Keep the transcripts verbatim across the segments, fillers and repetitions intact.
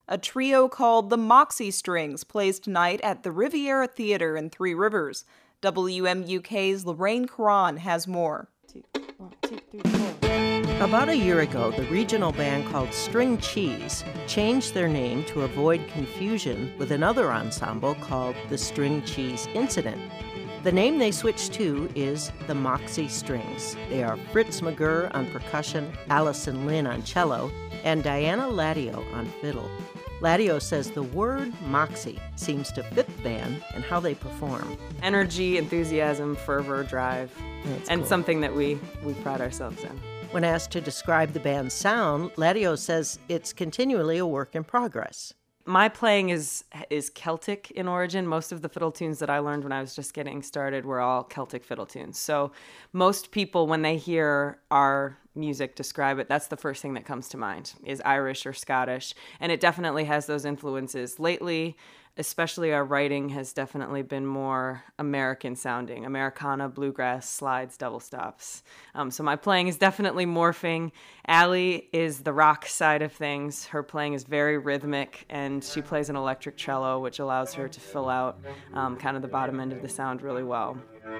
A trio called the Moxie Strings plays tonight at the Riviera Theater in Three Rivers. W M U K's Lorraine Caron has more. Two, one, two, three, four. About a year ago, the regional band called String Cheese changed their name to avoid confusion with another ensemble called the String Cheese Incident. The name they switched to is the Moxie Strings. They are Fritz McGurr on percussion, Allison Lynn on cello, and Diana Ladio on fiddle. Ladio says the word Moxie seems to fit the band and how they perform. Energy, enthusiasm, fervor, drive, That's and cool. something that we, we pride ourselves in. When asked to describe the band's sound, Ladio says it's continually a work in progress. My playing is is Celtic in origin. Most of the fiddle tunes that I learned when I was just getting started were all Celtic fiddle tunes. So most people, when they hear our music describe it, that's the first thing that comes to mind, is Irish or Scottish. And it definitely has those influences. Lately, especially our writing has definitely been more American sounding. Americana, bluegrass, slides, double stops. Um, so my playing is definitely morphing. Allie is the rock side of things. Her playing is very rhythmic, and she plays an electric cello, which allows her to fill out um, kind of the bottom end of the sound really well.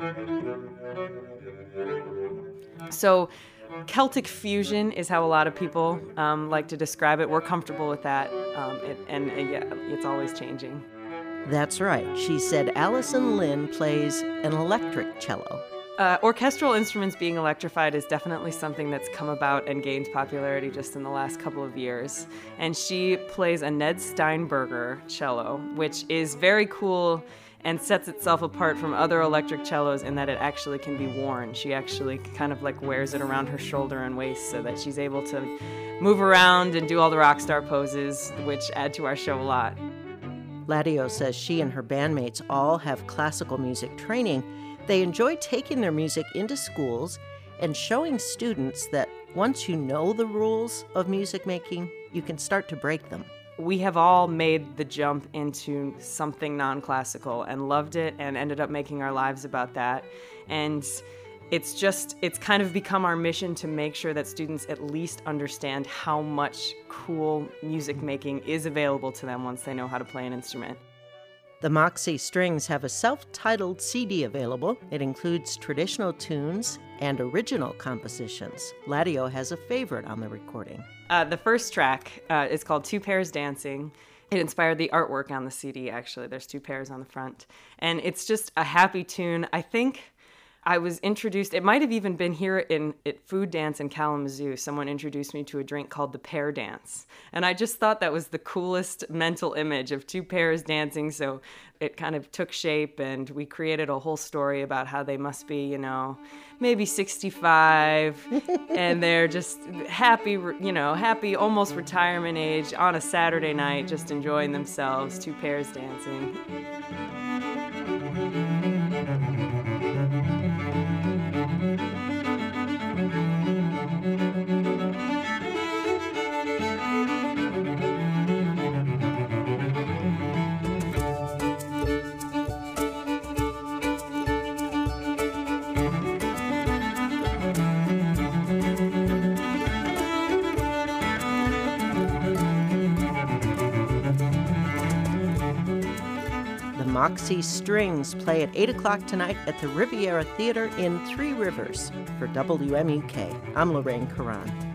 So Celtic fusion is how a lot of people um, like to describe it. We're comfortable with that, um, it, and uh, yeah, it's always changing. That's right. She said Allison Lynn plays an electric cello. Uh, orchestral instruments being electrified is definitely something that's come about and gained popularity just in the last couple of years. And she plays a Ned Steinberger cello, which is very cool and sets itself apart from other electric cellos in that it actually can be worn. She actually kind of like wears it around her shoulder and waist so that she's able to move around and do all the rock star poses, which add to our show a lot. Ladio says she and her bandmates all have classical music training. They enjoy taking their music into schools and showing students that once you know the rules of music making, you can start to break them. We have all made the jump into something non-classical and loved it and ended up making our lives about that. And it's just, it's kind of become our mission to make sure that students at least understand how much cool music making is available to them once they know how to play an instrument. The Moxie Strings have a self-titled C D available. It includes traditional tunes and original compositions. Ladio has a favorite on the recording. Uh, the first track uh, is called Two Pairs Dancing. It inspired the artwork on the C D, actually. There's two pairs on the front. And it's just a happy tune. I think I was introduced, it might have even been here in at Food Dance in Kalamazoo. Someone introduced me to a drink called the Pair Dance. And I just thought that was the coolest mental image of two pairs dancing. So it kind of took shape, and we created a whole story about how they must be, you know, maybe sixty-five, and they're just happy, you know, happy, almost retirement age on a Saturday night, just enjoying themselves, two pairs dancing. Moxie Strings play at eight o'clock tonight at the Riviera Theater in Three Rivers. For W M U K, I'm Lorraine Caron.